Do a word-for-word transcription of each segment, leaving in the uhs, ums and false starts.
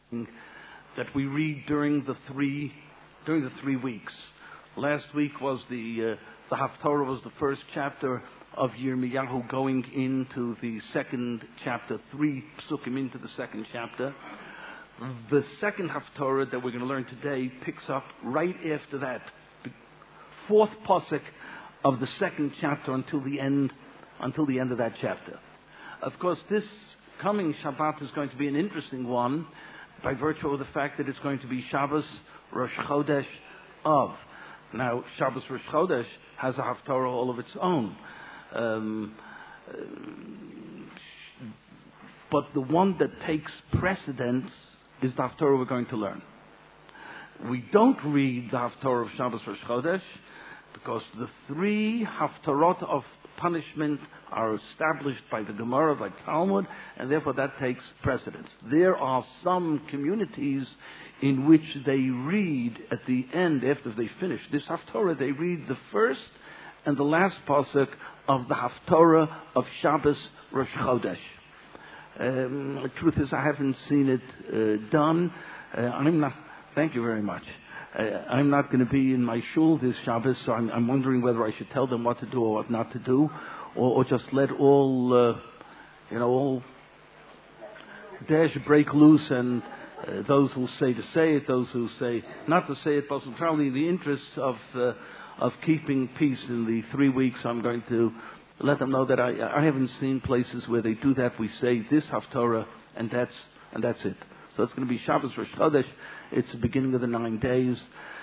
that we read during the three during the three weeks. Last week was the uh, the Haftorah was the first chapter of Yirmiyahu, going into the second chapter, three psukim into the second chapter. The second Haftorah that we're going to learn today picks up right after that, the fourth pasuk of the second chapter until the end until the end of that chapter. Of course, this coming Shabbat is going to be an interesting one by virtue of the fact that it's going to be Shabbos Rosh Chodesh Av. Now, Shabbos Rosh Chodesh has a Haftorah all of its own. Um, uh, but the one that takes precedence is the Haftorah we're going to learn. We don't read the Haftorah of Shabbos Rosh Chodesh because the three Haftorot of punishment are established by the Gemara, by Talmud, and therefore that takes precedence. There are some communities in which they read at the end, after they finish this Haftorah, they read the first and the last pasuk of the Haftorah of Shabbos Rosh Chodesh. Um, the truth is, I haven't seen it uh, done. Uh, I'm not. Thank you very much. Uh, I'm not going to be in my shul this Shabbos, so I'm, I'm wondering whether I should tell them what to do or what not to do, or, or just let all, uh, you know, all dash break loose, and uh, those who say to say it, those who say not to say it, but probably in the interests of uh, of keeping peace in the three weeks, I'm going to let them know that I, I haven't seen places where they do that. We say this Haftorah, and that's and that's it. So it's going to be Shabbos Rosh Chodesh. It's the beginning of the nine days,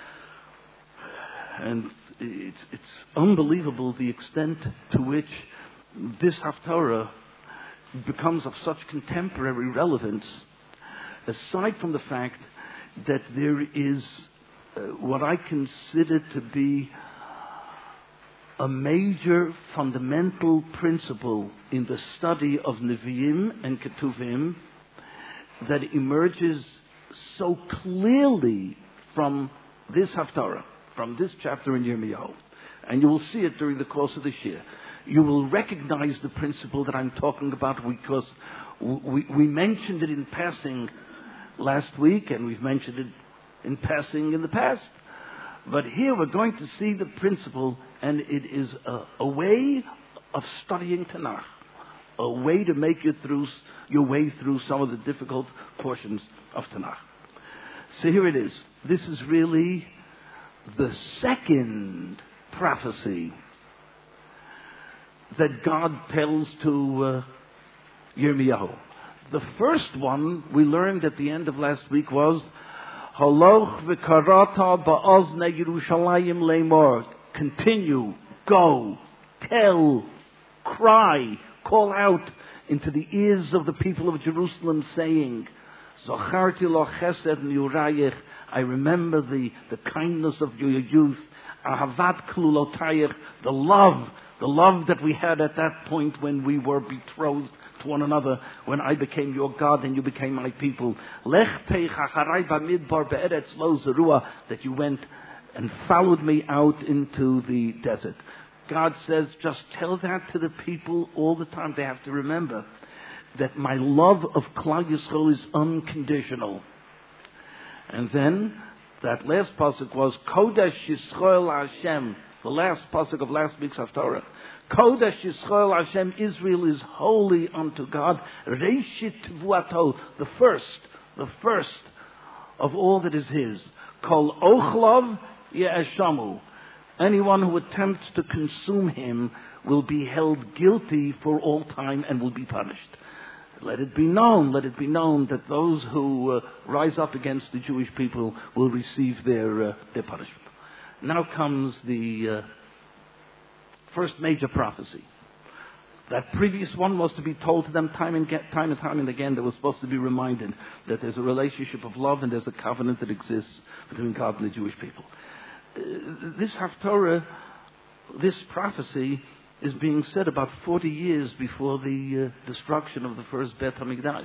and it's it's unbelievable the extent to which this Haftorah becomes of such contemporary relevance. Aside from the fact that there is uh, what I consider to be a major fundamental principle in the study of Nevi'im and Ketuvim that emerges so clearly from this Haftarah, from this chapter in Yirmiyahu. And you will see it during the course of this year. You will recognize the principle that I'm talking about because we, we mentioned it in passing last week, and we've mentioned it in passing in the past. But here we're going to see the principle, and it is a, a way of studying Tanakh, a way to make you through your way through some of the difficult portions of Tanakh. So here it is. This is really the second prophecy that God tells to uh, Yirmiyahu. The first one we learned at the end of last week was Haloch v'karata ba'ozne Yerushalayim leimor. Continue, go, tell, cry, call out into the ears of the people of Jerusalem, saying, Zocharti lo chesed niurayich. I remember the, the kindness of your youth. Ahavat klulotayich. The love, the love that we had at that point when we were betrothed to one another, when I became your God and you became my people. Lech teich acharai bamidbar be'eretz lo zerua. That you went and followed me out into the desert. God says, just tell that to the people all the time. They have to remember that my love of Klal Yisrael is unconditional. And then, that last pasuk was Kodesh Yisrael Hashem, the last pasuk of last week's Haftarah. Kodesh Yisrael Hashem, Israel is holy unto God. Reishit Tvuato, the first, the first of all that is His. Kol Ochlav Ye'eshamu. Anyone who attempts to consume him will be held guilty for all time and will be punished. Let it be known, let it be known that those who uh, rise up against the Jewish people will receive their uh, their punishment. Now comes the uh, first major prophecy. That previous one was to be told to them time and get, time and time and again. They were supposed to be reminded that there's a relationship of love and there's a covenant that exists between God and the Jewish people. This Haftarah, this prophecy, is being said about forty years before the uh, destruction of the first Beit HaMikdash.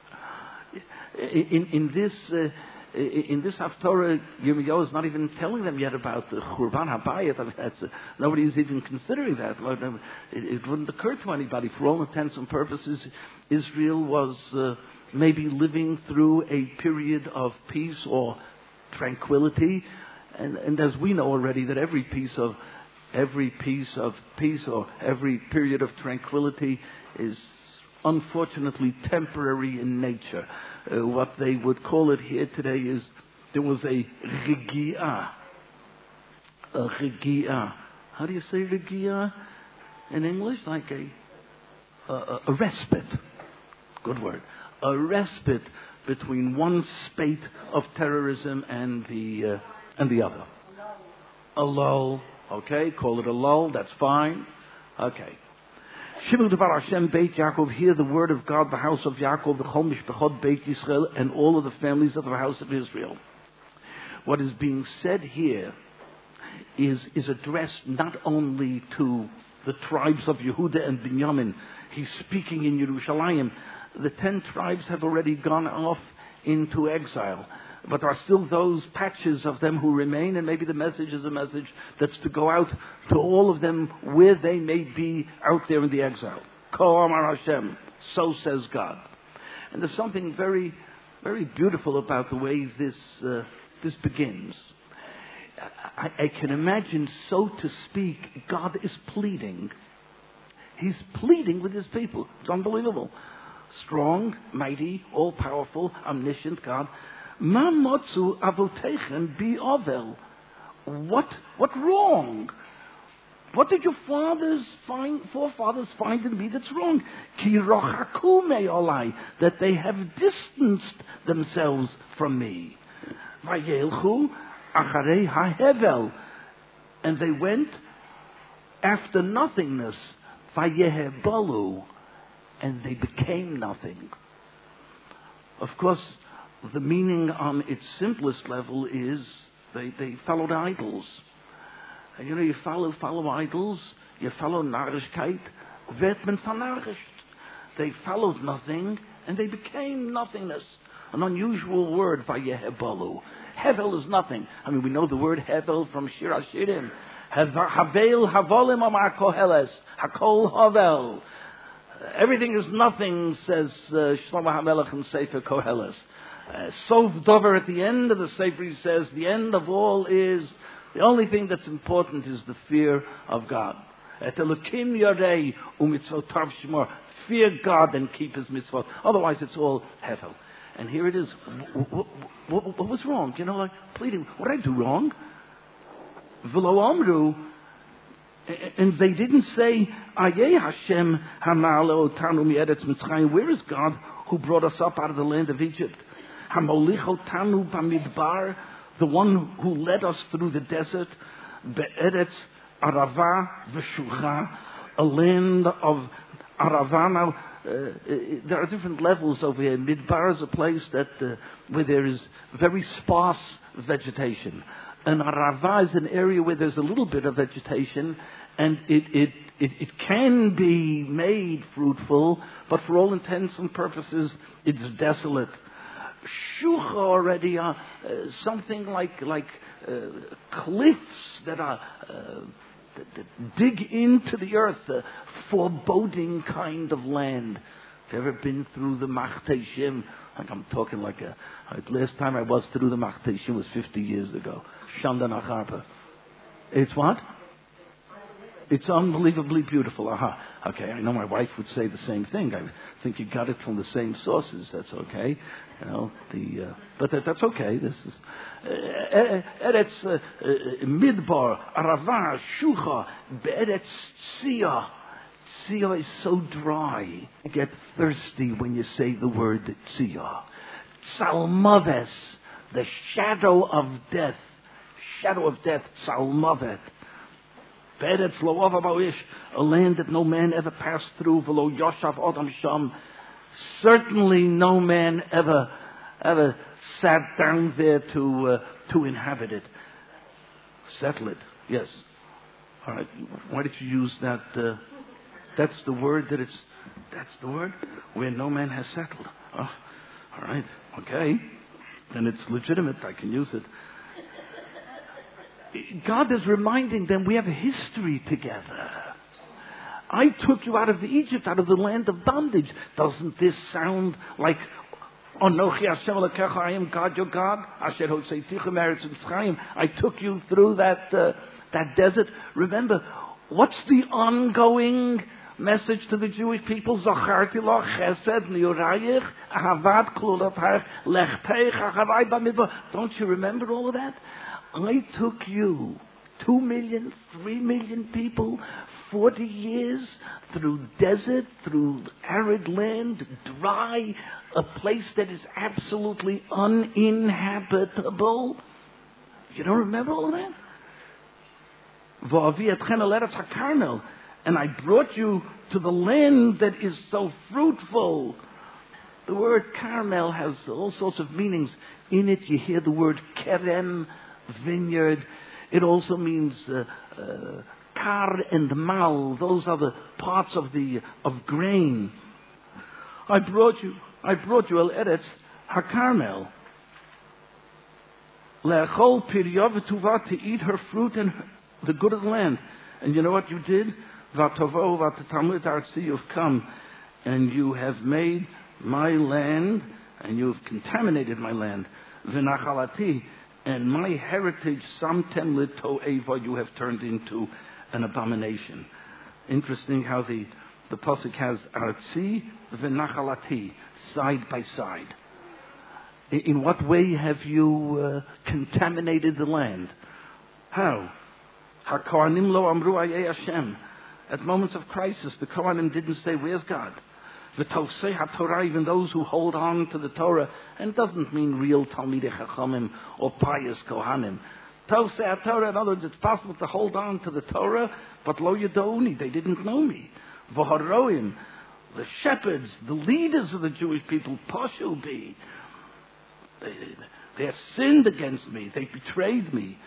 In, in this uh, in this Haftarah, Yirmiyahu is not even telling them yet about the Churban HaBayit. I mean, that's, uh, nobody is even considering that. It, it wouldn't occur to anybody. For all intents and purposes, Israel was uh, maybe living through a period of peace or tranquility. And, and as we know already, that every piece of every piece of peace or every period of tranquility is unfortunately temporary in nature. Uh, what they would call it here today is there was a regi'ah. A regi'ah. How do you say regi'ah in English? Like a, a, a respite. Good word. A respite between one spate of terrorism and the uh, and the other. A lull. Okay, call it a lull. That's fine. Okay. Shivul Devar Hashem Beit Yaakov. Hear the word of God, the house of Yaakov, the Chol Mishpachot Beit Yisrael, and all of the families of the house of Israel. What is being said here is is addressed not only to the tribes of Yehuda and Binyamin. He's speaking in Yerushalayim. The ten tribes have already gone off into exile. But there are still those patches of them who remain, and maybe the message is a message that's to go out to all of them where they may be out there in the exile. Ko Amar Hashem, so says God. And there's something very, very beautiful about the way this uh, this begins. I, I can imagine, so to speak, God is pleading. He's pleading with his people. It's unbelievable. Strong, mighty, all-powerful, omniscient God. Ma motzu avotechem bi ovel. What, what wrong? What did your fathers find, forefathers find in me that's wrong? Ki rochaku me olai, that they have distanced themselves from me. Vayelchu acharei hahevel, and they went after nothingness. Vayehebalu, and they became nothing. Of course, the meaning on its simplest level is they, they followed idols. And you know, you follow follow idols, you follow Narishkeit, wird men vernarrischt. They followed nothing, and they became nothingness. An unusual word, vayehebalu. Hevel is nothing. I mean, we know the word hevel from Shir HaShirim. Havel havolim amar koheles, hakol havel. Everything is nothing, says uh, Shlomo HaMelech in Sefer Koheles. Uh, Sof Dover, at the end of the Sefer, he says, the end of all is, the only thing that's important is the fear of God. Et Elokim yarei u'mitzvotav shmor. Fear God and keep his mitzvot. Otherwise, it's all hevel. And here it is. What, what, what was wrong? You know, like pleading. What did I do wrong? V'lo amru. And they didn't say, Ayeh Hashem hamale otanu mi'eretz Mitzrayim. Where is God who brought us up out of the land of Egypt? Hamolich otanu b'midbar, the one who led us through the desert, be'eretz Arava v'shucha, a land of Arava. Now, uh, there are different levels over here. Midbar is a place that uh, where there is very sparse vegetation. And Arava is an area where there's a little bit of vegetation, and it, it, it, it can be made fruitful, but for all intents and purposes, it's desolate. Shucha already are uh, something like like uh, cliffs that are uh, that, that dig into the earth, a foreboding kind of land. Have you ever been through the Machteshim? Like I'm talking like a. Last time I was through the Machteshim was fifty years ago. Shanda Nacharpa. It's what? It's unbelievably beautiful. Aha. Okay, I know my wife would say the same thing. I think you got it from the same sources. That's okay. You know, the uh, but that, that's okay. This is Eretz uh, uh, Midbar, Arava, Shucha, Be'eretz Tzia. Tzia is so dry. I get thirsty when you say the word Tzia. Tzalmaves, the shadow of death. Shadow of death, Tzalmavet. Be'eretz lo ava ba'ish, a land that no man ever passed through. V'lo yoshav odam sham. Certainly no man ever ever sat down there to uh, to inhabit it. Settle it. Yes. All right. Why did you use that? Uh, that's the word that it's. That's the word where no man has settled. Oh, all right. Okay. Then it's legitimate. I can use it. God is reminding them we have a history together. I took you out of Egypt, out of the land of bondage. Doesn't this sound like Anochi Hashem Elokecha, I am God, your God. Asher hotzeiticha me'eretz Mitzrayim. I took you through that uh, that desert. Remember, what's the ongoing message to the Jewish people? Zacharti lo chesed niurayich ahavat klulotach lechteich acharai b'midbar. Don't you remember all of that? I took you, two million, three million people, forty years through desert, through arid land, dry, a place that is absolutely uninhabitable. You don't remember all of that? V'avi etchen el eretz hakarmel, and I brought you to the land that is so fruitful. The word Carmel has all sorts of meanings. In it you hear the word kerem, vineyard. It also means uh, uh, kar and mal. Those are the parts of the of grain. I brought you. I brought you el eretz hakarmel. Le'achol pirya v'tuva, to eat her fruit and the good of the land. And you know what you did? V'atovo v'tatamut artzi, you've come and you have made my land, and you have contaminated my land. V'nachalati, and my heritage, samten lito'eva, you have turned into an abomination. Interesting how the, the pasuk has artzi v'nachalati, side by side. In, in what way have you uh, contaminated the land? How? HaKohanim lo amru ayeh Hashem. At moments of crisis, the Kohanim didn't say, where's God? The Tosei HaTorah, even those who hold on to the Torah, and it doesn't mean real Talmidei Chachamim or pious Kohanim. Tosei HaTorah, in other words, it's possible to hold on to the Torah, but lo yadoni, they didn't know me. V'haroim, the shepherds, the leaders of the Jewish people, Pashu be, they, they have sinned against me, they betrayed me.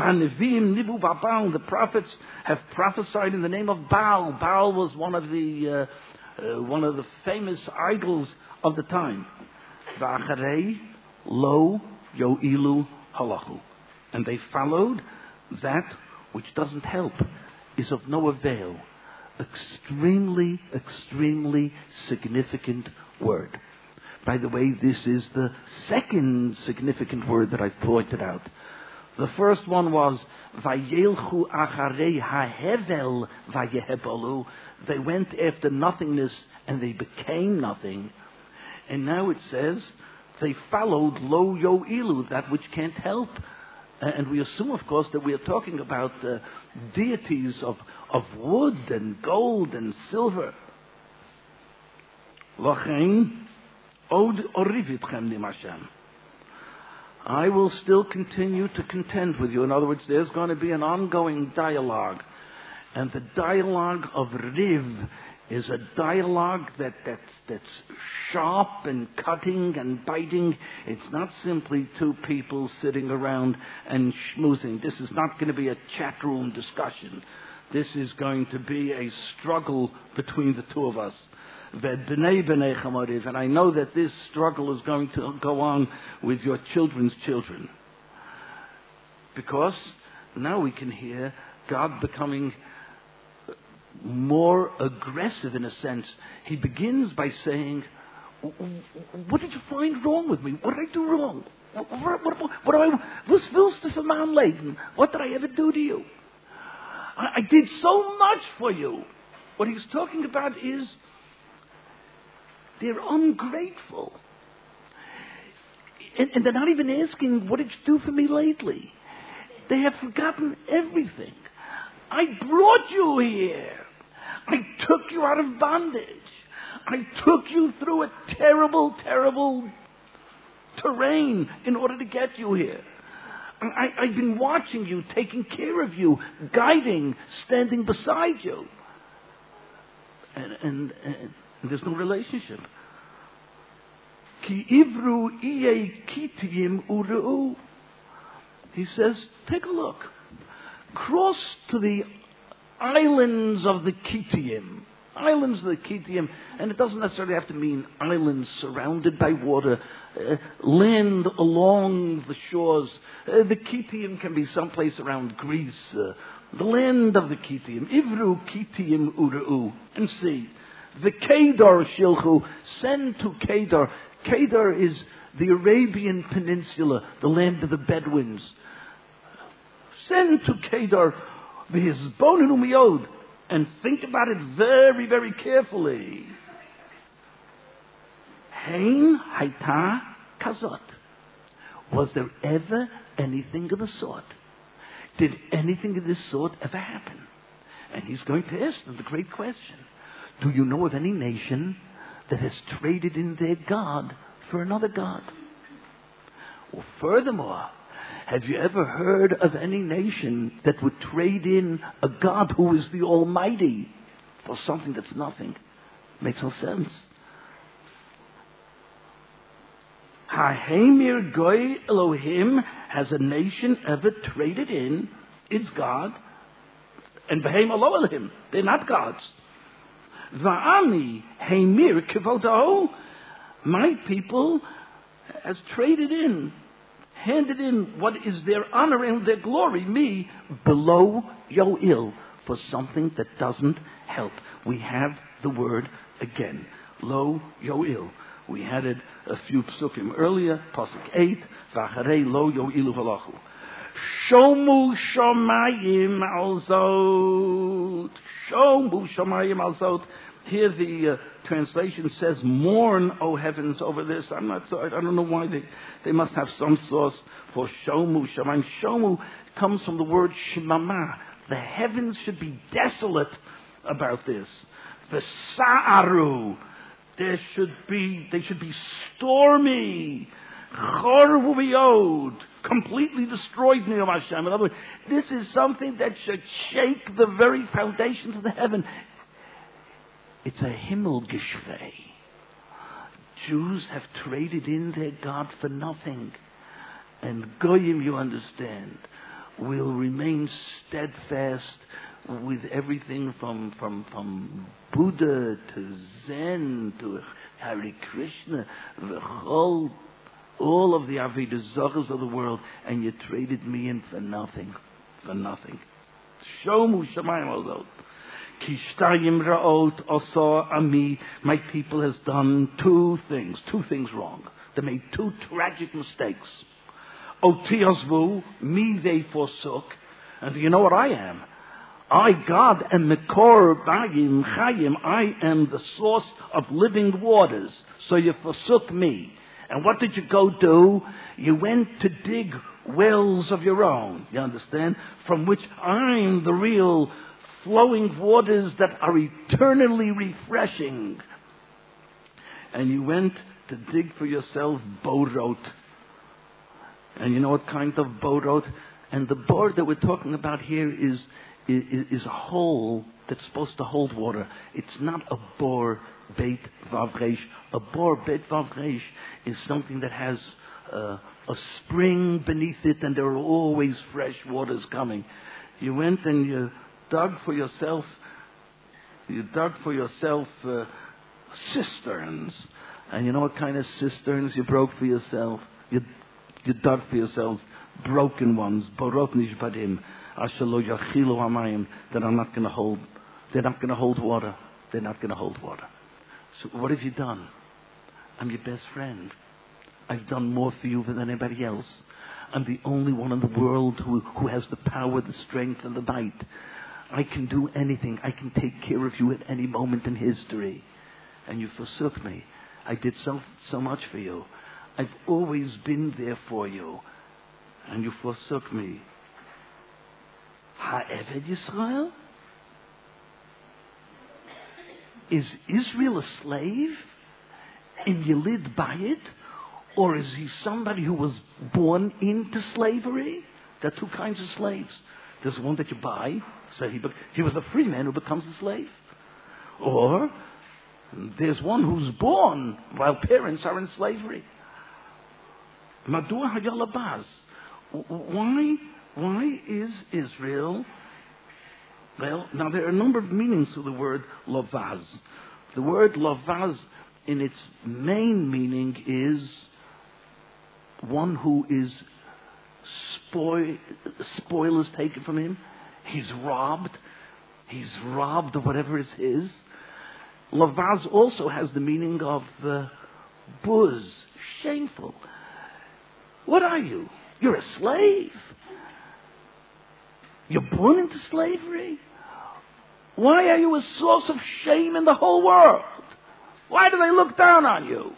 The prophets have prophesied in the name of Baal. Baal was one of the uh, uh, one of the famous idols of the time. V'acharei lo yo'ilu halachu, and they followed that which doesn't help, is of no avail. Extremely, extremely significant word. By the way, this is the second significant word that I pointed out. The first one was Vayelchu acharei hahevel vayehebolu. They went after nothingness and they became nothing. And now it says they followed lo yo'ilu, that which can't help. And we assume, of course, that we are talking about uh, deities of, of wood and gold and silver. Lachein od orivitchem lim Hashem. I will still continue to contend with you. In other words, there's going to be an ongoing dialogue. And the dialogue of Riv is a dialogue that, that's, that's sharp and cutting and biting. It's not simply two people sitting around and schmoozing. This is not going to be a chat room discussion. This is going to be a struggle between the two of us. And I know that this struggle is going to go on with your children's children. Because now we can hear God becoming more aggressive in a sense. He begins by saying, what did you find wrong with me? What did I do wrong? What, what, what, what do I, was willst du für mein Leben? What did I ever do to you? I, I did so much for you. What he's talking about is they're ungrateful. And, and they're not even asking, what did you do for me lately? They have forgotten everything. I brought you here. I took you out of bondage. I took you through a terrible, terrible terrain in order to get you here. I, I've been watching you, taking care of you, guiding, standing beside you. And, and, and there's no relationship. Ki ivru iye kitiyim ureu. He says, take a look. Cross to the islands of the Kittim. Islands of the Kittim. And it doesn't necessarily have to mean islands surrounded by water. Uh, land along the shores. Uh, the Kittim can be someplace around Greece. Uh, the land of the Kittim. Ivru Kittim ureu. And see. The Kedar shilchu. Send to Kedar. Kedar is the Arabian Peninsula, the land of the Bedouins. Send to Kedar the Hizbonin Umiyod and think about it very, very carefully. Hein Haita Kazot. Was there ever anything of the sort? Did anything of this sort ever happen? And he's going to ask them the great question. Do you know of any nation that has traded in their God for another God? Well, furthermore, have you ever heard of any nation that would trade in a God who is the Almighty for something that's nothing? Makes no sense. Ha'hemir goy Elohim, has a nation ever traded in its God? And Behem alo Elohim, they're not gods. Va'ami hemir kivodo, my people has traded in, handed in what is their honor and their glory, me, below yo'il, for something that doesn't help. We have the word again, lo yo'il. We had it a few psukim earlier, pasuk eight, v'acharei lo yo'ilu halachu. Shomu shomayim al zot. Shomu shomayim al zot. Here the uh, translation says, mourn, O heavens, over this. I'm not so, I don't know why they, they must have some source for shomu shomayim. Shomu comes from the word shemama. The heavens should be desolate about this. V'sa'aru. There should be, they should be stormy. Chorvu v'yod. Completely destroyed, Niyom Hashem. In other words, this is something that should shake the very foundations of the heaven. It's a himmel geshvei. Jews have traded in their God for nothing. And Goyim, you understand, will remain steadfast with everything from, from, from Buddha to Zen to Hare Krishna, the whole, all of the Avodah Zarahs of the world, and you traded me in for nothing, for nothing. Shomu shamayim al zot. Ki shtayim ra'ot asa ami. My people has done two things, two things wrong. They made two tragic mistakes. Oti azvu, me they forsook. And do you know what I am? I, God, am Mekor Bayim Chayim. I am the source of living waters. So you forsook me. And what did you go do? You went to dig wells of your own. You understand? From which I'm the real flowing waters that are eternally refreshing. And you went to dig for yourself borot. And you know what kind of borot? And the bor that we're talking about here is is a hole that's supposed to hold water. It's not a bor beit vavresh. A bor beit vavresh is something that has uh, a spring beneath it, and there are always fresh waters coming. You went and you dug for yourself. You dug for yourself uh, cisterns, and you know what kind of cisterns you broke for yourself? You you dug for yourselves broken ones, borot nishbadim. That are not going to hold. They're not going to hold water. They're not going to hold water. So what have you done? I'm your best friend. I've done more for you than anybody else. I'm the only one in the world who, who has the power, the strength, and the might. I can do anything. I can take care of you at any moment in history. And you forsook me. I did so, so much for you. I've always been there for you. And you forsook me. Ha'eved Yisrael? Is Israel a slave in Yelid Bayit? Or is he somebody who was born into slavery? There are two kinds of slaves. There's one that you buy, so he, be- he was a free man who becomes a slave. Or there's one who's born while parents are in slavery. Madua Hayalabaz. Why? Why is Israel? Well, now there are a number of meanings to the word lavaz. The word lavaz, in its main meaning, is one who is spoil, spoil is taken from him. He's robbed. He's robbed of whatever is his. Lavaz also has the meaning of uh, buz. shameful. What are you? You're a slave. You're born into slavery. Why are you a source of shame in the whole world? Why do they look down on you?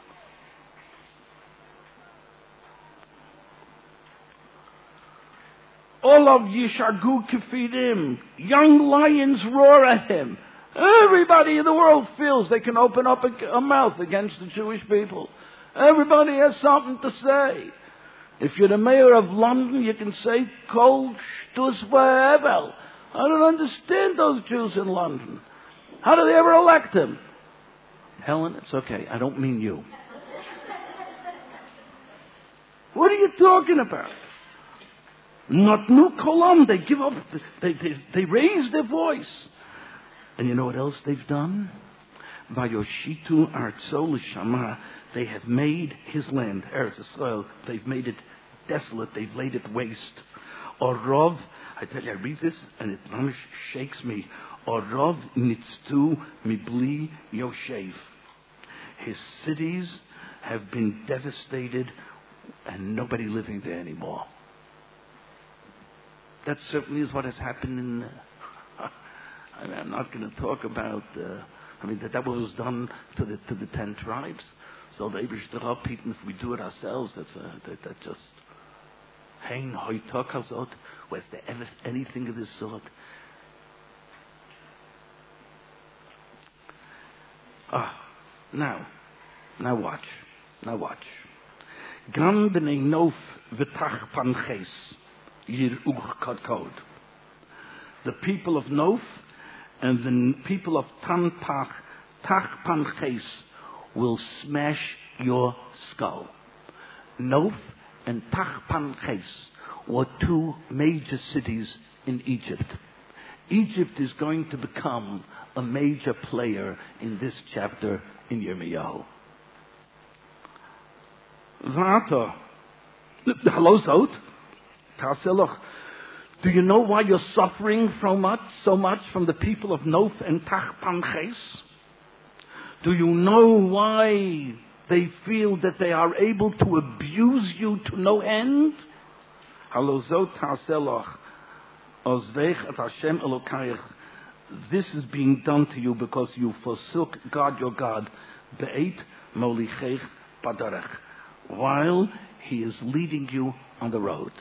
All of Yishargu Kefidim, young lions roar at him. Everybody in the world feels they can open up a, a mouth against the Jewish people. Everybody has something to say. If you're the mayor of London, you can say, Kol Shtus V'Evel. I don't understand those Jews in London. How do they ever elect him? Helen, it's okay. I don't mean you. What are you talking about? Not nu kolam. They give up. They, they, they raise their voice. And you know what else they've done? Vayoshitu artso l'shama. They have made his land, Eretz Yisrael, they've made it desolate. They've laid it waste. Orov, I tell you, I read this and it mamish shakes me. Orov nitztu mibli yoshev. His cities have been devastated and nobody living there anymore. That certainly is what has happened in... Uh, I'm not going to talk about... Uh, I mean, that, that was done to the to the ten tribes. So the Eibush Derapiten, if we do it ourselves, that's uh, that, that just... Hein hoitakazot. Was there ever anything of this sort? Ah, now, now watch, now watch. Gan b'nei nof v'tach panches yir uch kod. The people of Nof and the people of Tanpach, Tach Panches, will smash your skull. Nof and Tach Panches were two major cities in Egypt. Egypt is going to become a major player in this chapter in Yirmiyahu. Vater, hello, Zot. Taseloch. Do you know why you're suffering so much, so much from the people of Nof and Tach Panches? Do you know why they feel that they are able to abuse you to no end? Halozot Taseloch. Ozvech et Hashem Elokayach. This is being done to you because you forsook God your God, Be'et Molichech Padarech, while He is leading you on the road.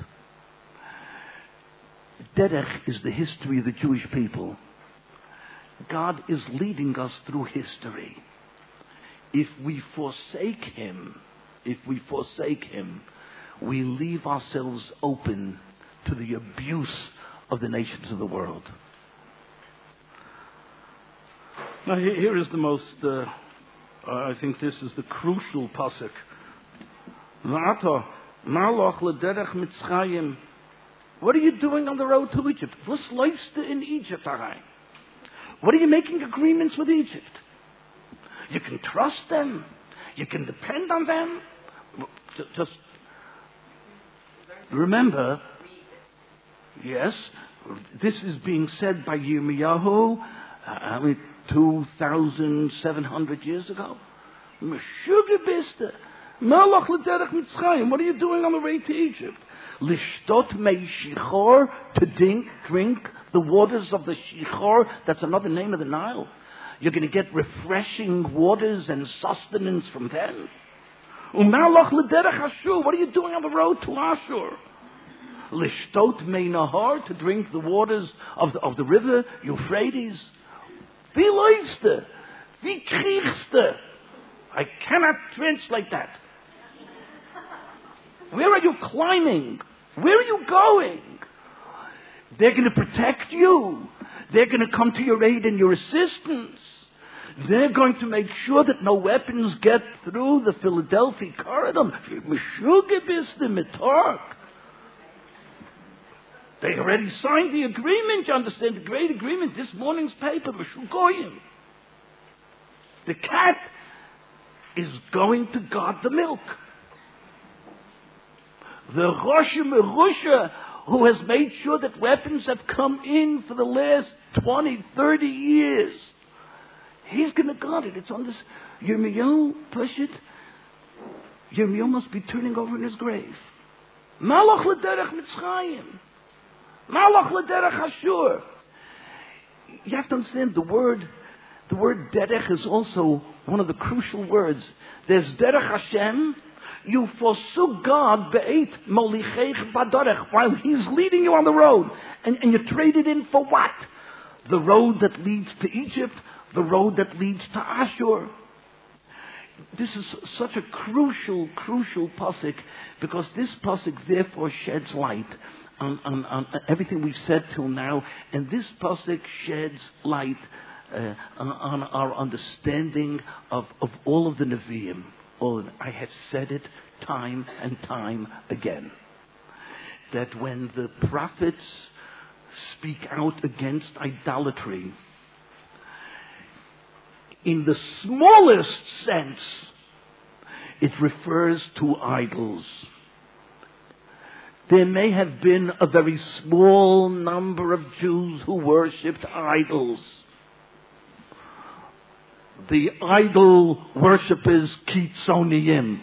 Derech is the history of the Jewish people. God is leading us through history. If we forsake Him, if we forsake Him, we leave ourselves open to the abuse of the nations of the world. Now here is the most, uh, I think this is the crucial pasuk. V'ata maloch l'derech Mitzrayim. What are you doing on the road to Egypt? Was läufst du in Egypt rein? What are you making agreements with Egypt? You can trust them. You can depend on them. Just remember, yes, this is being said by Yirmiyahu, uh, I mean, two thousand seven hundred years ago. Meshuggah bist Melach l'derech Mitzrayim. What are you doing on the way to Egypt? Lishtot mei shichor, to drink, drink the waters of the shichor. That's another name of the Nile. You're going to get refreshing waters and sustenance from them. Umalach l'derech Ashur. What are you doing on the road to Ashur? Lishtot mei nahar, to drink the waters of the, of the river Euphrates. Wie läufst Wie kriegst I cannot translate that. Where are you climbing? Where are you going? They're going to protect you. They're going to come to your aid and your assistance. They're going to make sure that no weapons get through the Philadelphia corridor. They already signed the agreement. You understand the great agreement. This morning's paper, the cat is going to guard the milk. The Rosh Merusha, who has made sure that weapons have come in for the last twenty, thirty years, he's going to guard it. It's on this Yirmiyahu, push it. Yirmiyahu must be turning over in his grave. Malach l'derech Mitzrayim. Malach l'derech Ashur. You have to understand the word, the word derech is also one of the crucial words. There's derech Hashem. You forsook God be'et molichech badarech, while He's leading you on the road. And, and you traded in for what? The road that leads to Egypt, the road that leads to Ashur. This is such a crucial, crucial pasuk, because this pasuk therefore sheds light on, on, on everything we've said till now, and this pasuk sheds light uh, on, on our understanding of, of all of the Nevi'im. Oh, I have said it time and time again, that when the prophets speak out against idolatry, in the smallest sense, it refers to idols. There may have been a very small number of Jews who worshipped idols. The idol worshippers, Kitzoniyim.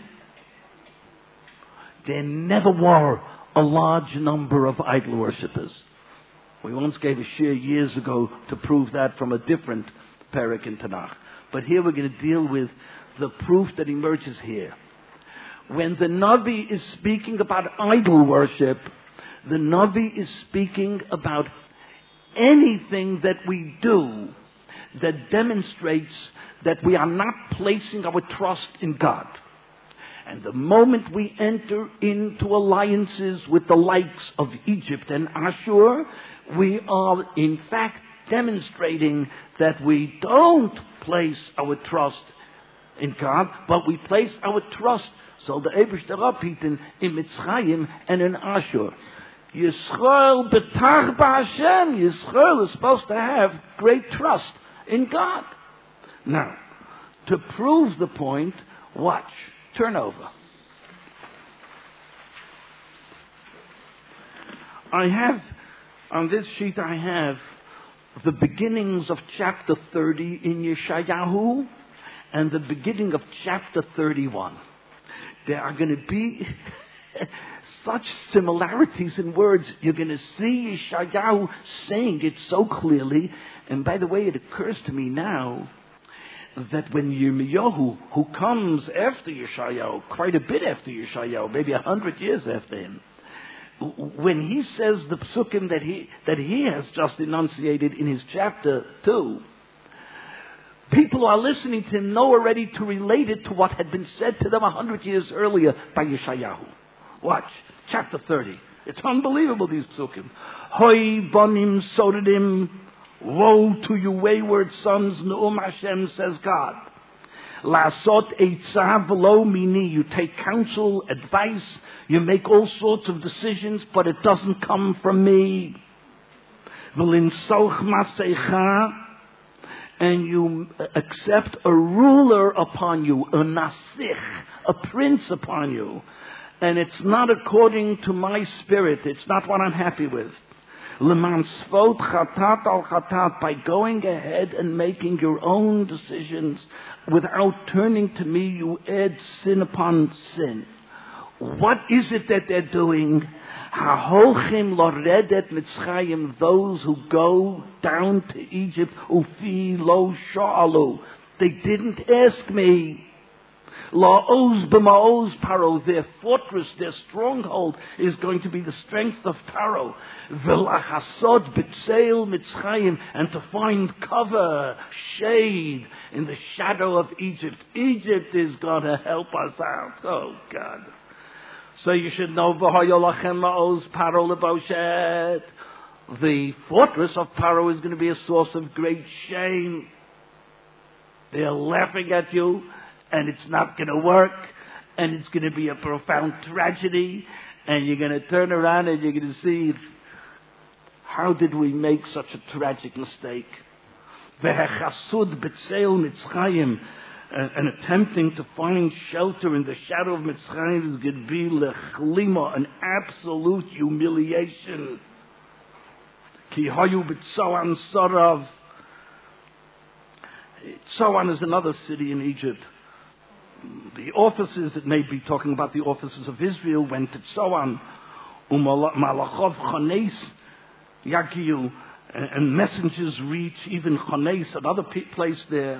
There never were a large number of idol worshippers. We once gave a share years ago to prove that from a different parak in Tanakh. But here we're going to deal with the proof that emerges here. When the Navi is speaking about idol worship, the Navi is speaking about anything that we do that demonstrates that we are not placing our trust in God. And the moment we enter into alliances with the likes of Egypt and Ashur, we are in fact demonstrating that we don't place our trust in God, but we place our trust, so the Eibishter Rabbitin, in Mitzrayim and in Ashur. Yisrael betach b'Hashem. Yisrael is supposed to have great trust in God. Now, to prove the point, watch. Turn over. I have, on this sheet I have the beginnings of chapter thirty in Yeshayahu and the beginning of chapter thirty-one. There are going to be such similarities in words. You're going to see Yeshayahu saying it so clearly. And by the way, it occurs to me now that when Yirmiyahu, who comes after Yeshayahu, quite a bit after Yeshayahu, maybe a hundred years after him, when he says the psukim that he that he has just enunciated in his chapter two, people are listening to him know already to relate it to what had been said to them a hundred years earlier by Yeshayahu. Watch, chapter thirty. It's unbelievable, these psukim. Hoi bonim soredim, woe to you wayward sons, Ne'um Hashem, says God. Lasot eitzav lo mini, you take counsel, advice, you make all sorts of decisions, but it doesn't come from me. V'linsoch maseicha, and you accept a ruler upon you, a nasich, a prince upon you, and it's not according to my spirit. It's not what I'm happy with. L'man svot chatat al chatat, by going ahead and making your own decisions without turning to me, you add sin upon sin. What is it that they're doing? Haholchim loredet Mitzrayim, those who go down to Egypt, ufi lo sha'alu. They didn't ask me. La'oz b'ma'oz Paro, their fortress, their stronghold is going to be the strength of Paro. V'lachasod b'tzeil Mitzrayim, and to find cover, shade in the shadow of Egypt. Egypt is going to help us out. Oh God. So you should know v'hoyolachem ma'oz Paro leboshet. The fortress of Paro is going to be a source of great shame. They're laughing at you, and it's not going to work, and it's going to be a profound tragedy, and you're going to turn around and you're going to see, how did we make such a tragic mistake? V'hechasud b'tzeil Mitzrayim, and attempting to find shelter in the shadow of Mitzrayim is going to be lechlima, an absolute humiliation. Ki hayu b'tzoan sarav. Tzoan is another city in Egypt. the officers, it may be talking about the officers of Israel, went to Tzoan, Umalachov Chones Yagiu, and messengers reach even Chones, another place there.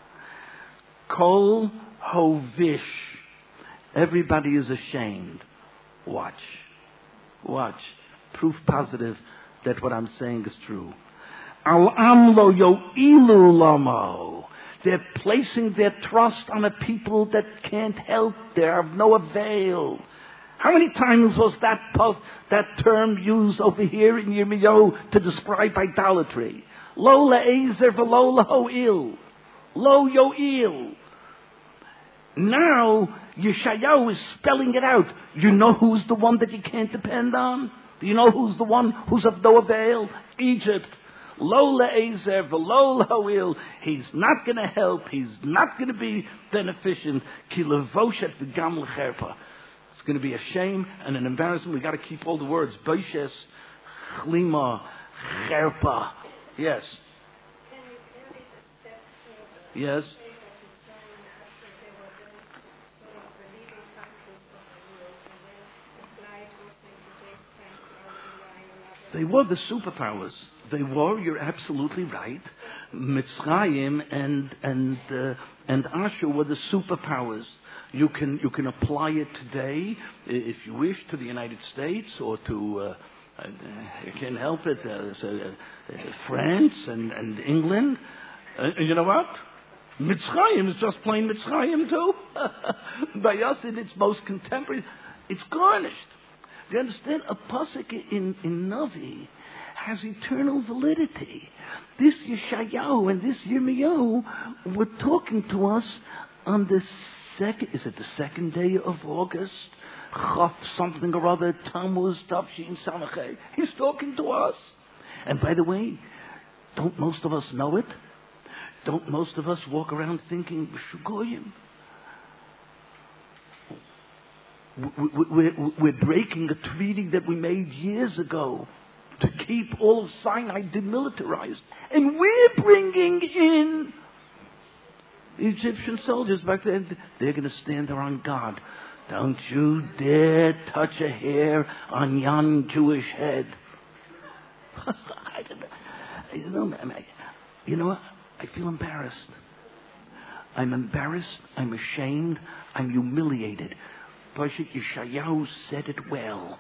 Kol Hovish. Everybody is ashamed. Watch. Watch. Proof positive that what I'm saying is true. Al amlo yo'ilu lamo. They're placing their trust on a people that can't help. They're of no avail. How many times was that post, that term used over here in Yirmiyahu to describe idolatry? Lo la'ezer v'lo laho'il. Lo yo'il. Now, Yeshayahu is spelling it out. You know who's the one that you can't depend on? Do you know who's the one who's of no avail? Egypt. Lo la'ezer v'lo laho'il. He's not going to help. He's not going to be beneficent. Ki levoshet v'gam l'cherpa. It's going to be a shame and an embarrassment. We've got to keep all the words. Boishes, chlima, cherpa. Yes. Yes. They were the superpowers. They were. You're absolutely right. Mitzrayim and and uh, and Ashur were the superpowers. You can you can apply it today, if you wish, to the United States or to uh, uh, you can't help it, uh, so, uh, France and and England. Uh, and you know what? Mitzrayim is just plain Mitzrayim too. By us, in its most contemporary, it's garnished. Do you understand? A pasuk in, in Navi has eternal validity. This Yeshayahu and this Yirmiyahu were talking to us on the second, is it the second day of August? Chaf something or other, Tammuz, Tavshin, Samachay. He's talking to us. And by the way, don't most of us know it? Don't most of us walk around thinking, Shugoyim? We're, we're breaking a treaty that we made years ago to keep all of Sinai demilitarized. And we're bringing in the Egyptian soldiers back there. They're going to stand there on guard. Don't you dare touch a hair on yon Jewish head. you, know, you know what? I feel embarrassed. I'm embarrassed. I'm ashamed. I'm humiliated. Pasuk Yeshayahu said it well.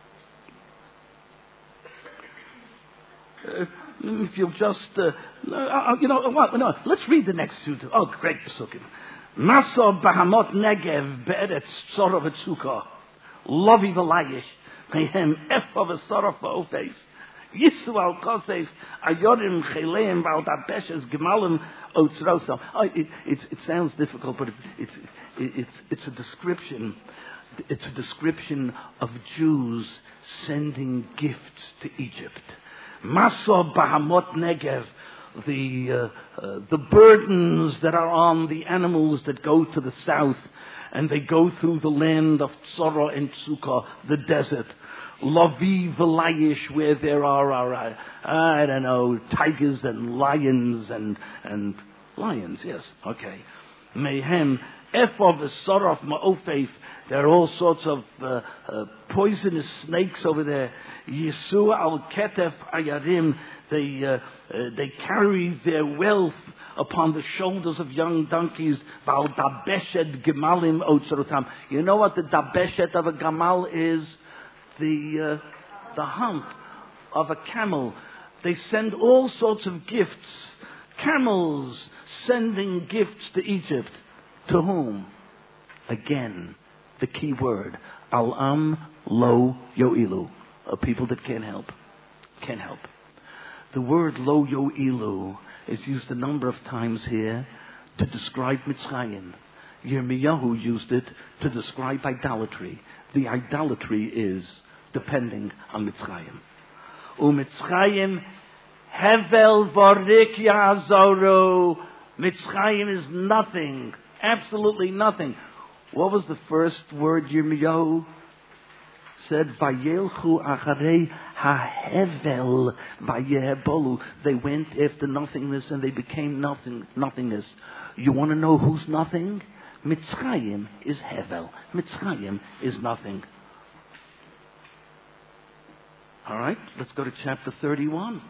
Uh, if you'll just, uh, uh, you know what? No, let's read the next two. Oh, great pesukim. Masa Bahamot Negev be'eretz tzora v'tzukah lovi v'layish mehem efa v'sara v'ofeif yisu al kosef ayorim cheleim v'al dabeshes gemalim otzrosam. Oh, it, it, it sounds difficult, but it, it, it, it's it's a description. It's a description of Jews sending gifts to Egypt. Masa Bahamot Negev. The uh, uh, the burdens that are on the animals that go to the south, and they go through the land of Tzora and Tzukah, the desert. Lavi v'layish, where there are, are uh, I don't know, tigers and lions and and lions. Yes, okay. Mehem efov v'sorof ma'ofeif. There are all sorts of uh, uh, poisonous snakes over there. Yisua al ketef ayarim. They uh, uh, they carry their wealth upon the shoulders of young donkeys. Val dabeshet gemalim otzerotam. You know what the dabeshet of a gamal is? The uh, the hump of a camel. They send all sorts of gifts. Camels sending gifts to Egypt. To whom? Again, the key word. Al-am lo yo'ilu. A people that can't help. Can't help. The word lo yo'ilu is used a number of times here to describe Mitzrayim. Yirmiyahu used it to describe idolatry. The idolatry is depending on Mitzrayim. U'Mitzrayim hevel vorik yazoru. Mitzrayim is nothing. Absolutely nothing. What was the first word Yirmiyahu said? Vayelchu acharei hahevel vayehebolu. They went after nothingness and they became nothing. Nothingness. You want to know who's nothing? Mitzrayim is Hevel. Mitzrayim is nothing. All right, let's go to chapter thirty-one.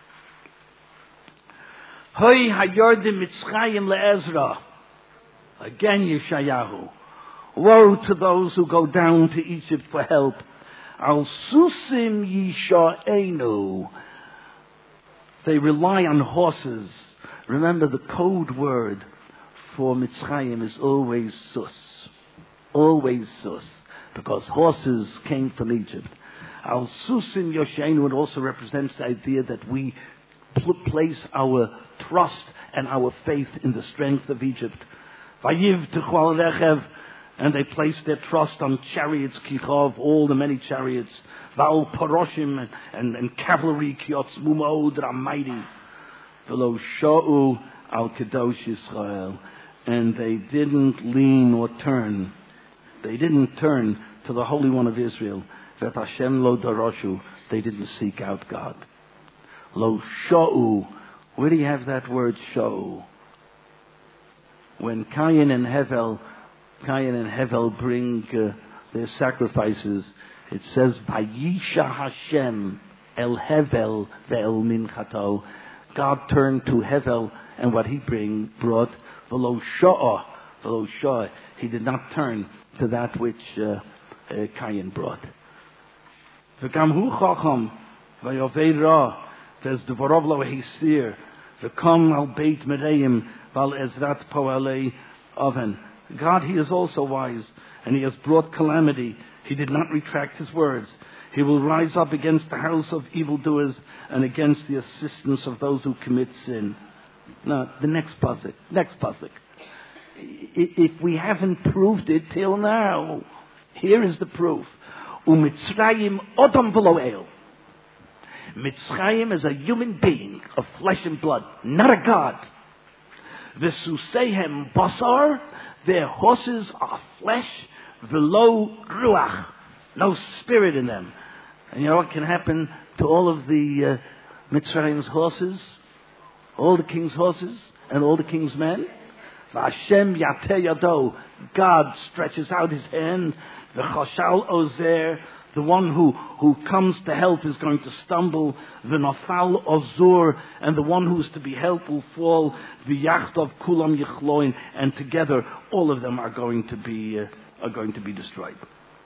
Hoy hayordim Mitzrayim le'Ezra. Again Yeshayahu. Woe to those who go down to Egypt for help. Al susim yisha'enu. They rely on horses. Remember, the code word for Mitzrayim is always sus. Always sus. Because horses came from Egypt. Al susim yisha'enu, it also represents the idea that we pl- place our trust and our faith in the strength of Egypt. Vayiv techwal rechev. And they placed their trust on chariots, kichov, all the many chariots, Val Paroshim, and, and, and cavalry, kiotz mumod, that are mighty. Velo sha'u al kadosh Yisrael. And they didn't lean or turn. They didn't turn to the Holy One of Israel. Vet Hashem lo daroshu. They didn't seek out God. Lo sha'u. Where do you have that word sha'u? When Cain and Hevel Cain and Hevel bring uh, their sacrifices, it says, Vayisha Hashem el Hevel ve'el minchato. God turned to Hevel, and what he bring brought, v'lo sha'ah, v'lo sha'ah. He did not turn to that which uh, uh, Cain brought. V'gam hu chacham, v'yovei ra, v'ez devorov lo hisir, v'kom al beit mereim, val ezrat po'alei oven. God, he is also wise, and he has brought calamity. He did not retract his words. He will rise up against the house of evildoers and against the assistance of those who commit sin. Now, the next pasuk. Next pasuk. If we haven't proved it till now, here is the proof. Umitzrayim odom v'lo el. Mitzrayim is a human being of flesh and blood, not a god. V'suseihem basar. Their horses are flesh, v'lo ruach, no spirit in them. And you know what can happen to all of the uh, Mitzrayim's horses? All the king's horses and all the king's men? V'Hashem yateh yado. God stretches out his hand. V'chashal ozer. The one who, who comes to help is going to stumble. V'nafal ozur. And the one who is to be helped will fall. V'yachtov kulam yichloin. And together, all of them are going to be, uh, are going to be destroyed.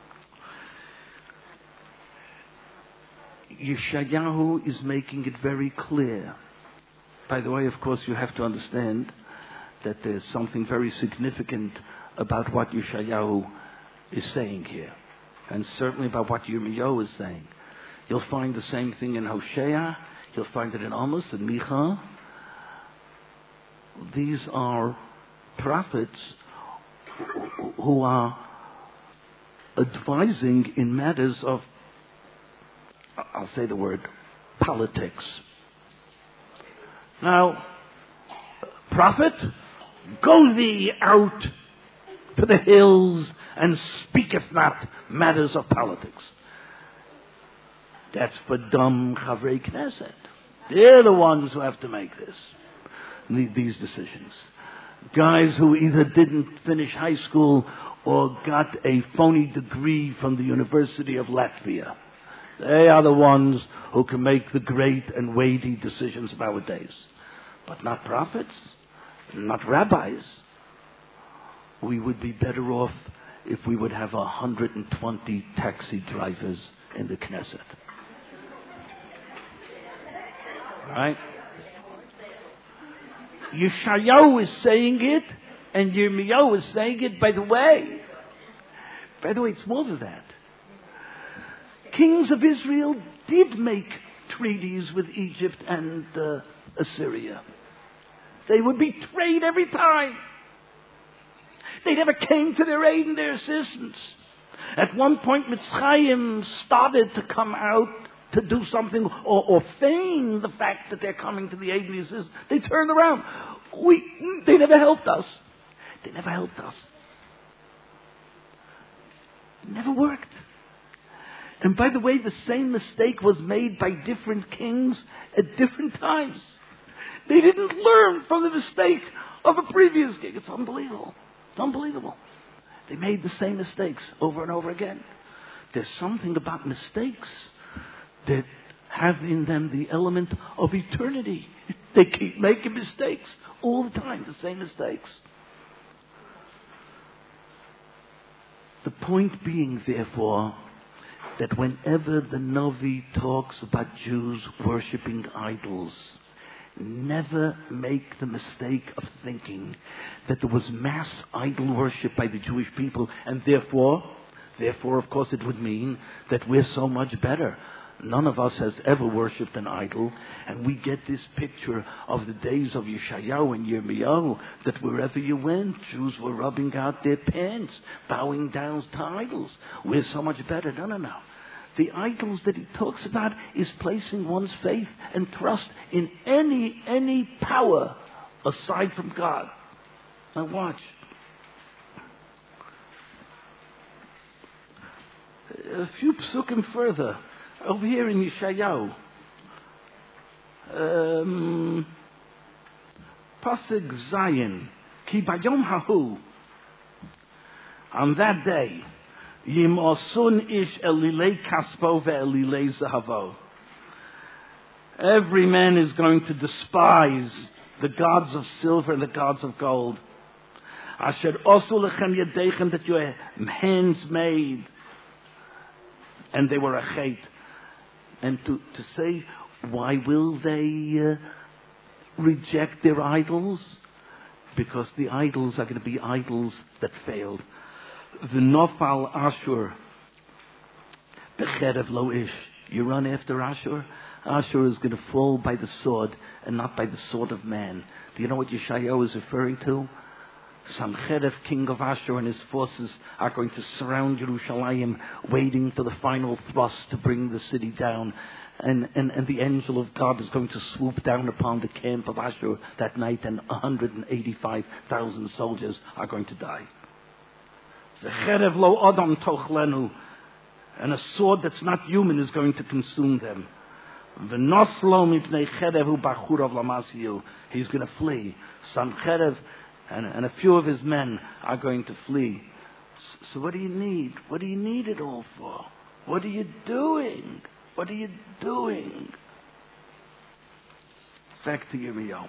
Yeshayahu is making it very clear. By the way, of course, you have to understand that there's something very significant about what Yeshayahu is saying here. And certainly about what Yirmiyahu is saying. You'll find the same thing in Hosea. You'll find it in Amos and Micha. These are prophets who are advising in matters of, I'll say the word, politics. Now, prophet, go thee out to the hills and speaketh not matters of politics. That's for dumb Chavrei Knesset. They're the ones who have to make this, these decisions. Guys who either didn't finish high school or got a phony degree from the University of Latvia. They are the ones who can make the great and weighty decisions of our days. But not prophets, not rabbis. We would be better off if we would have one hundred twenty taxi drivers in the Knesset. Right? Yeshayahu is saying it, and Yirmiyahu is saying it by the way. By the way, it's more than that. Kings of Israel did make treaties with Egypt and uh, Assyria. They were betrayed every time. They never came to their aid and their assistance. At one point, Mitzrayim started to come out to do something or, or feign the fact that they're coming to the aid and the assistance. They turned around. We, they never helped us. They never helped us. It never worked. And by the way, the same mistake was made by different kings at different times. They didn't learn from the mistake of a previous king. It's unbelievable. It's unbelievable. They made the same mistakes over and over again. There's something about mistakes that have in them the element of eternity. They keep making mistakes all the time, the same mistakes. The point being, therefore, that whenever the Navi talks about Jews worshipping idols, never make the mistake of thinking that there was mass idol worship by the Jewish people, and therefore, therefore, of course, it would mean that we're so much better. None of us has ever worshipped an idol, and we get this picture of the days of Yeshayahu and Yirmiyahu, that wherever you went, Jews were rubbing out their pants, bowing down to idols. We're so much better. No, no, no. The idols that he talks about is placing one's faith and trust in any, any power aside from God. Now watch. A few psukim further. Over here in Yeshayahu, um, Pasuk Zayin, Ki bayom hahu, on that day, Yim osun ish elilei kaspo ve'elilei zahavo. Every man is going to despise the gods of silver and the gods of gold. Asher osu lechem yedechem, that your hands made, and they were a chait. And to, to say, why will they uh, reject their idols? Because the idols are going to be idols that failed. The Nofal Ashur, Becherev Lo Ish. You run after Ashur? Ashur is going to fall by the sword and not by the sword of man. Do you know what Yeshayahu is referring to? Sancherib, king of Ashur, and his forces are going to surround Jerusalem, waiting for the final thrust to bring the city down. And, and, and the angel of God is going to swoop down upon the camp of Ashur that night, and one hundred eighty-five thousand soldiers are going to die. V'cherev lo adam tochlenu, and a sword that's not human is going to consume them. V'noslo mipnei cherev bachurav lamasiyu, he's going to flee. Sancherib And, and a few of his men are going to flee. So what do you need? What do you need it all for? What are you doing? What are you doing? Back to Yirmiyahu.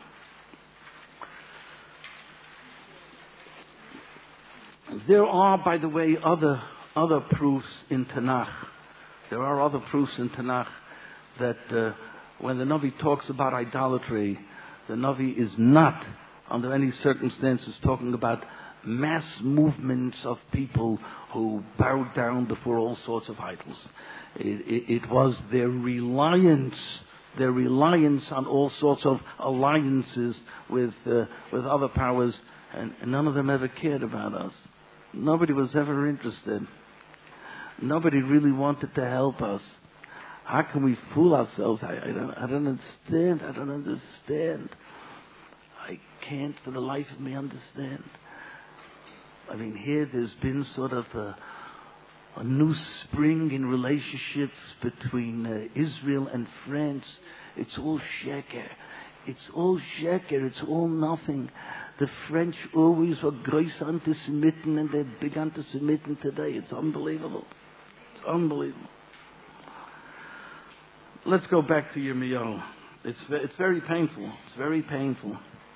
There are, by the way, other other proofs in Tanakh. There are other proofs in Tanakh that uh, when the Navi talks about idolatry, the Navi is not under any circumstances talking about mass movements of people who bowed down before all sorts of idols. It, it, it was their reliance, their reliance on all sorts of alliances with uh, with other powers, and, and none of them ever cared about us. Nobody was ever interested. Nobody really wanted to help us. How can we fool ourselves? I, I don't, I don't understand. I don't understand. I can't for the life of me understand. I mean, here there's been sort of a, a new spring in relationships between uh, Israel and France. It's all sheker. It's all sheker. It's all nothing. The French always were gross anti-Semitin, and they're big anti-Semitin today. It's unbelievable. It's unbelievable. Let's go back to Yirmiyahu. It's, it's very painful. It's very painful.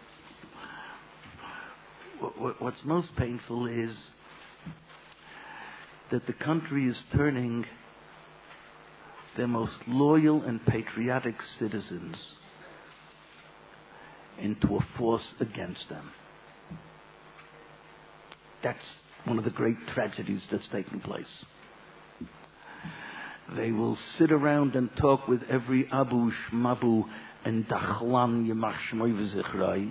What's most painful is that the country is turning their most loyal and patriotic citizens into a force against them. That's one of the great tragedies that's taking place. They will sit around and talk with every Abu Shmabu and Dachlan Yemach Shmoy V'Zichrai,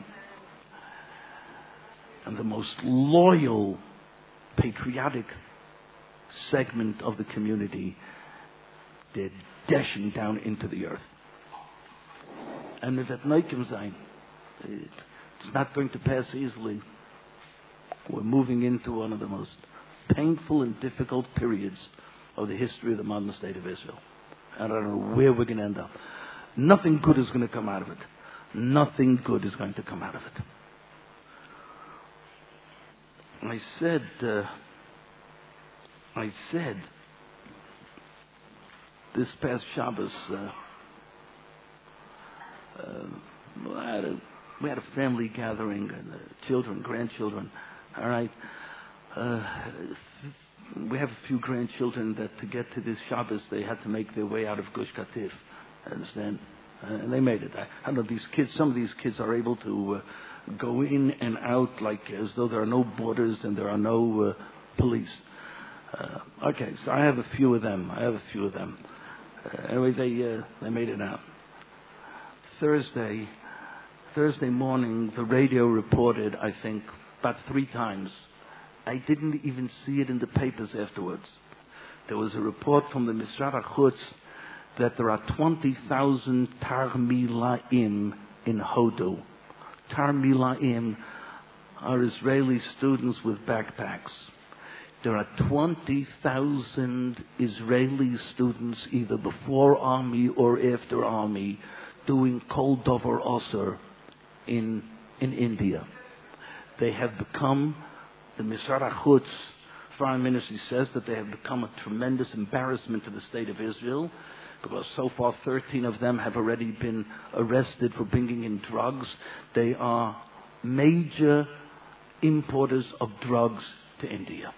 and the most loyal, patriotic segment of the community, they're dashing down into the earth. And if at Noikim Zayin, it's not going to pass easily. We're moving into one of the most painful and difficult periods of the history of the modern state of Israel. I don't know where we're going to end up. Nothing good is going to come out of it. Nothing good is going to come out of it. I said, uh, I said, this past Shabbos, uh, uh, I had a, we had a family gathering, and uh, children, grandchildren. All right, uh, we have a few grandchildren that to get to this Shabbos, they had to make their way out of Gush Katif. Understand? Uh, and they made it. I, I don't know, these kids, some of these kids are able to uh, go in and out like as though there are no borders and there are no uh, police. Uh, okay, so I have a few of them. I have a few of them. Uh, anyway, they uh, they made it out. Thursday, Thursday morning, the radio reported, I think, about three times. I didn't even see it in the papers afterwards. There was a report from the Misrad HaChutz that there are twenty thousand Tarmilaim in Hodu. Tarmilaim are Israeli students with backpacks. There are twenty thousand Israeli students either before army or after army doing Kol Dover Osir in, in India. They have become, the Misrad HaChutz Foreign Ministry says that they have become a tremendous embarrassment to the state of Israel, because so far thirteen of them have already been arrested for bringing in drugs. They are major importers of drugs to India.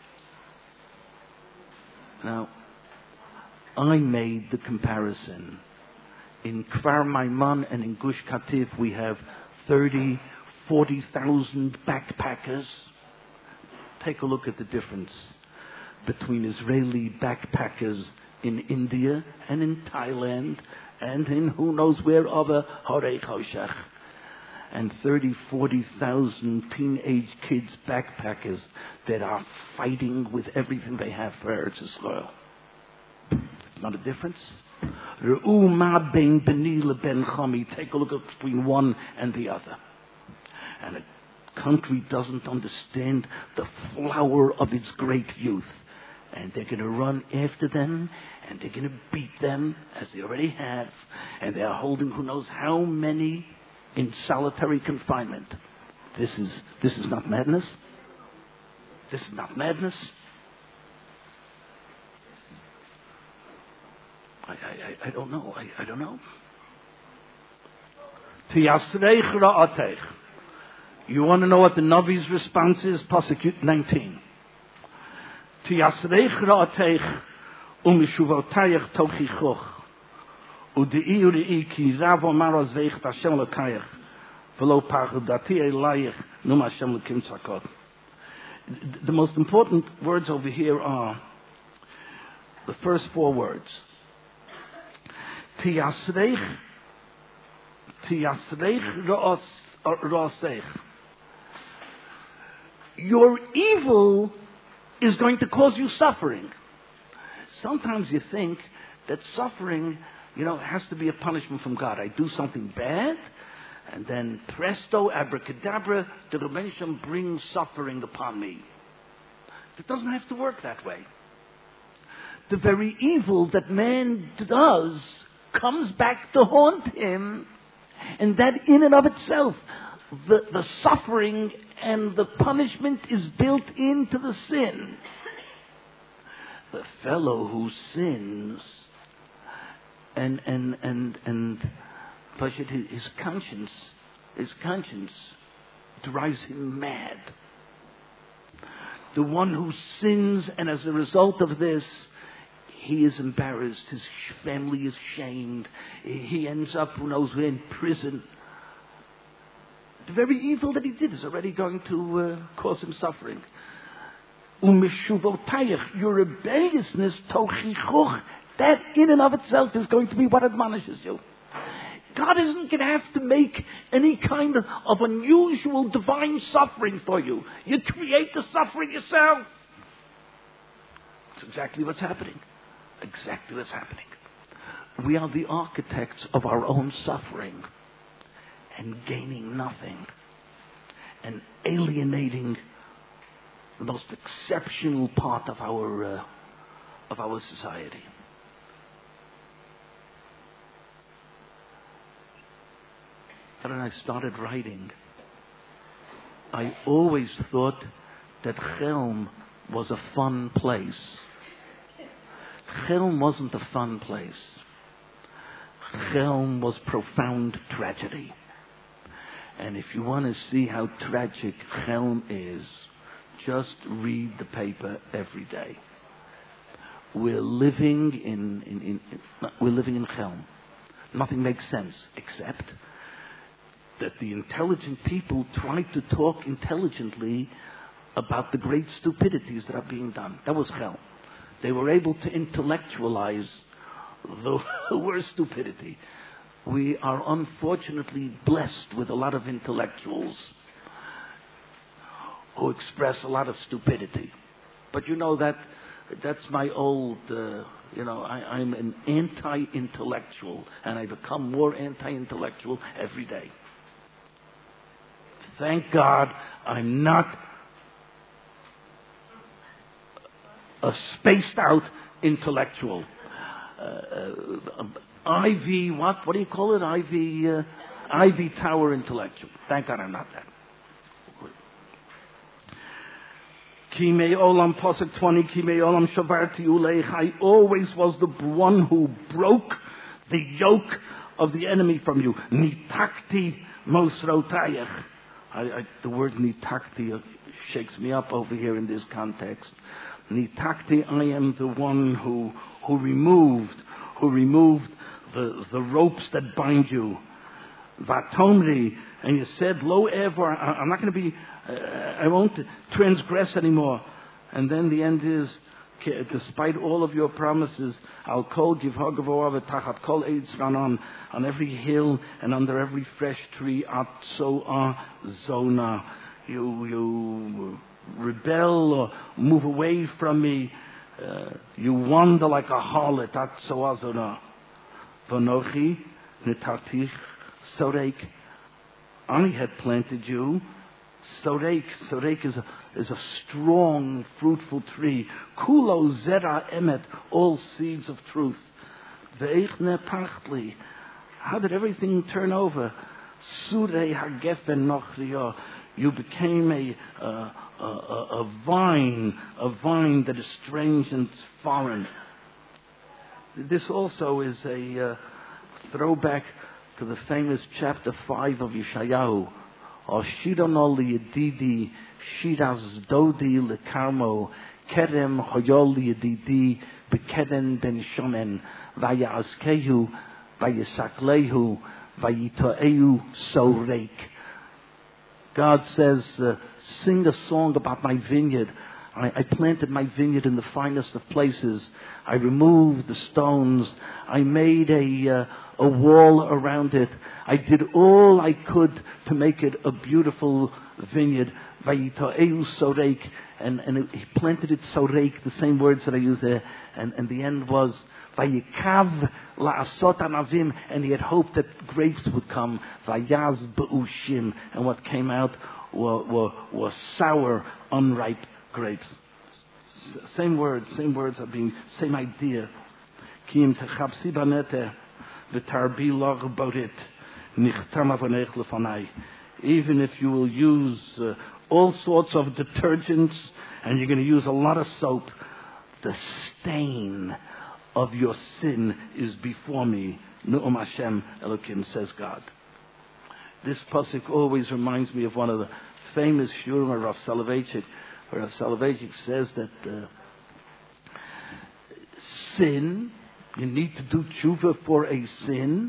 Now, I made the comparison. In Kfar Maiman and in Gush Katif, we have thirty, forty thousand backpackers. Take a look at the difference between Israeli backpackers in India and in Thailand and in who knows where other Horei Choshech, and thirty, forty thousand teenage kids backpackers that are fighting with everything they have for Eretz Yisrael. Not a difference. Re'u ma bein beni leben chami. Take a look at between one and the other. And a country doesn't understand the flower of its great youth. And they're going to run after them, and they're going to beat them, as they already have. And they're holding who knows how many in solitary confinement. This is, this is not madness. This is not madness. I, I, I don't know. I, I don't know. You want to know what the Navi's response is? Pasuk nineteen. Tiyasreich ra'ateich u'mishuvotayich tochichoch u'de'i u'de'i ki rav omar azveich Hashem l'kayich v'lo pachudati elayich num Hashem l'kim tzakot. The most important words over here are the first four words. Tiyasreich Tiyasreich ra'aseich. Your evil is going to cause you suffering. Sometimes you think that suffering, you know, has to be a punishment from God. I do something bad, and then presto, abracadabra, the Rebbeinu Shalom brings suffering upon me. It doesn't have to work that way. The very evil that man does comes back to haunt him, and that in and of itself, the, the suffering and the punishment is built into the sin. The fellow who sins and and and and his conscience, his conscience drives him mad. The one who sins, and as a result of this, he is embarrassed. His family is shamed. He ends up, who knows, in prison. The very evil that he did is already going to uh, cause him suffering. Umeshuvotayich, your rebelliousness, tochichoch, that in and of itself is going to be what admonishes you. God isn't going to have to make any kind of, of unusual divine suffering for you. You create the suffering yourself. That's exactly what's happening. Exactly what's happening. We are the architects of our own suffering, and gaining nothing, and alienating the most exceptional part of our uh, of our society. And when I started writing, I always thought that Chelm was a fun place. Chelm wasn't a fun place. Chelm was profound tragedy. And if you want to see how tragic Chelm is, just read the paper every day. We're living in, in, in, in we're living in Chelm. Nothing makes sense except that the intelligent people try to talk intelligently about the great stupidities that are being done. That was Chelm. They were able to intellectualize the, the worst stupidity. We are unfortunately blessed with a lot of intellectuals who express a lot of stupidity. But you know that that's my old, uh, you know, I, I'm an anti-intellectual, and I become more anti-intellectual every day. Thank God I'm not a spaced out intellectual. Uh, uh, Ivy, what? What do you call it? Ivy, uh, Ivy Tower intellectual. Thank God I'm not that. Kimei Olam, Pasuk twenty, Kimei Olam Shavarti Uleich. I always was the one who broke the yoke of the enemy from you. Nitakti Mosrotayach. I, I, the word nitakti shakes me up over here in this context. Nitakti, I am the one who who removed, who removed the, the ropes that bind you. Vatomri, and you said, Lo ever, I'm not going to be, uh, I won't transgress anymore. And then the end is, despite all of your promises, I'll call Givhagavoa v'tachat kol eitz ranon, on every hill and under every fresh tree, atzoa zona. You, you rebel or move away from me. Uh, you wander like a harlot, atzoa zona. Vanochi netartich sorek. I had planted you. Sorek, sorek is a, is a strong, fruitful tree. Kulo zera emet, all seeds of truth. Ve'echne pachtli. How did everything turn over? Surei hagefen nochriyo. You became a, uh, a, a, a vine, a vine that is strange and foreign. This also is a uh, throwback to the famous chapter five of Yeshayahu. Oshidono liyedidi, shiraz dodi lekarmo, kerem hoyol liyedidi, bekeden den shomen, vayaskehu, vayasaklehu, vayitoeu sorek. God says, uh, sing a song about my vineyard. I, I planted my vineyard in the finest of places. I removed the stones. I made a uh, a wall around it. I did all I could to make it a beautiful vineyard. Vayitoeu sorek, and and it, he planted it sorek, the same words that I use there. And and the end was vayikav la'asot anavim, and he had hoped that grapes would come. Vayaz b'ushim, and what came out were were, were sour, unripe grapes. Same words, same words are being, same idea. Kim techapsi banete. Even if you will use uh, all sorts of detergents and you're going to use a lot of soap, the stain of your sin is before me. Nu'um Hashem Elokim, says God. This pasuk always reminds me of one of the famous shurim of Rav Soloveitchik, where Rav Soloveitchik says that uh, sin, you need to do tshuva for a sin.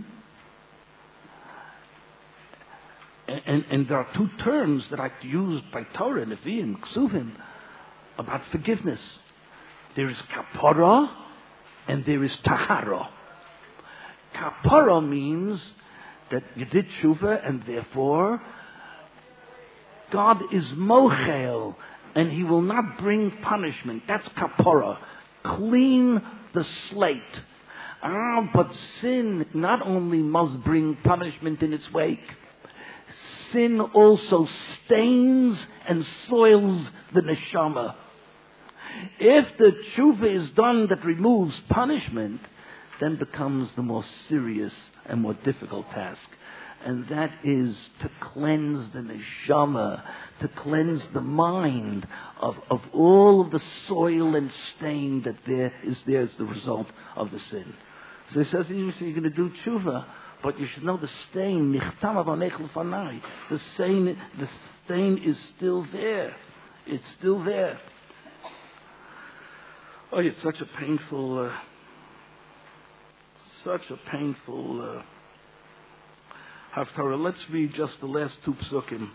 And, and, and there are two terms that are used by Torah, Nevi'im, Ksuvim, about forgiveness. There is kapara and there is tahara. Kapara means that you did tshuva and therefore God is mochel and He will not bring punishment. That's kapara. Clean the slate. Ah, but sin not only must bring punishment in its wake, sin also stains and soils the neshama. If the tshuva is done that removes punishment, then becomes the more serious and more difficult task. and that is to cleanse the neshama, to cleanse the mind of, of all of the soil and stain that there is there as the result of the sin. So he says, you're going to do tshuva, but you should know the stain, the stain, the stain is still there. It's still there. Oh, it's such a painful, uh, such a painful uh, haftarah. Let's read just the last two psukim.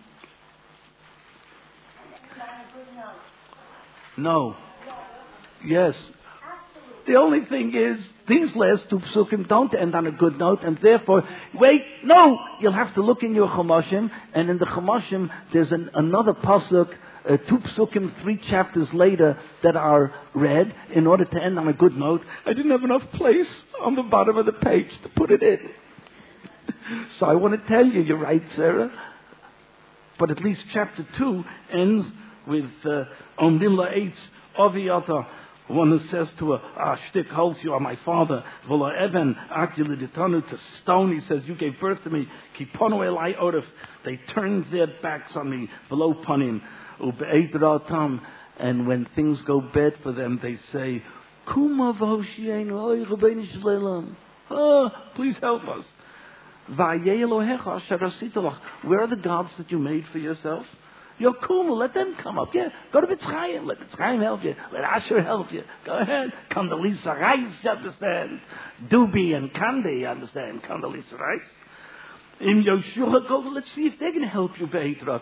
No. Yes. The only thing is, these last two psukim don't end on a good note, and therefore, wait, no! You'll have to look in your Chumashim, and in the Chumashim, there's an, another pasuk, uh, two psukim, three chapters later, that are read, in order to end on a good note. I didn't have enough place on the bottom of the page to put it in. So I want to tell you, you're right, Sarah. But at least chapter two ends with Omdim La'etz Aviyata. One who says to her, ah, shtik holds you are my father. V'lo even akili ditanu, to stone. He says, you gave birth to me. Kiponu elai orif. They turned their backs on me. V'lo panim. Ube'ed ratam. And when things go bad for them, they say, Kuma v'hoshienu, oy Rabbeinu shleilam. Ah, please help us. V'ayei Elohecha asher asita lach. Where are the gods that you made for yourself? Yokumu, let them come up. Yeah, go to Mitzrayim. Let Mitzrayim help you. Let Asher help you. Go ahead. Condoleezza Rice, you understand? Dubi and Kandi, you understand? Condoleezza Rice. Im Yoshua, go. Let's see if they're going to help you.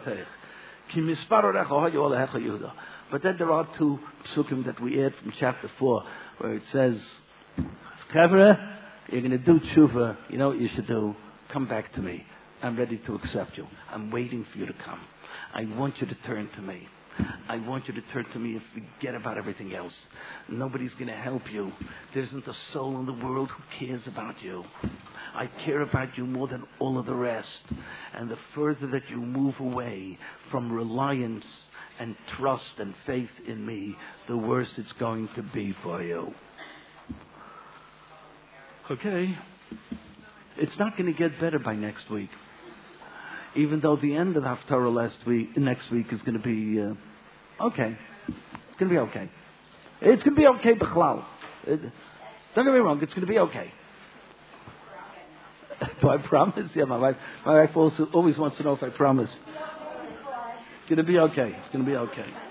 But then there are two psukim that we add from chapter four, where it says, Chavre, you're going to do tshuva. You know what you should do? Come back to me. I'm ready to accept you. I'm waiting for you to come. I want you to turn to me. I want you to turn to me and forget about everything else. Nobody's going to help you. There isn't a soul in the world who cares about you. I care about you more than all of the rest. And the further that you move away from reliance and trust and faith in me, the worse it's going to be for you. Okay? It's not going to get better by next week. Even though the end of the Haftarah last week, next week is going to be uh, okay. It's going to be okay. It's going to be okay, B'chlal. It, don't get me wrong, it's going to be okay. Do I promise? Yeah, my wife, my wife also always wants to know if I promise. It's going to be okay. It's going to be okay.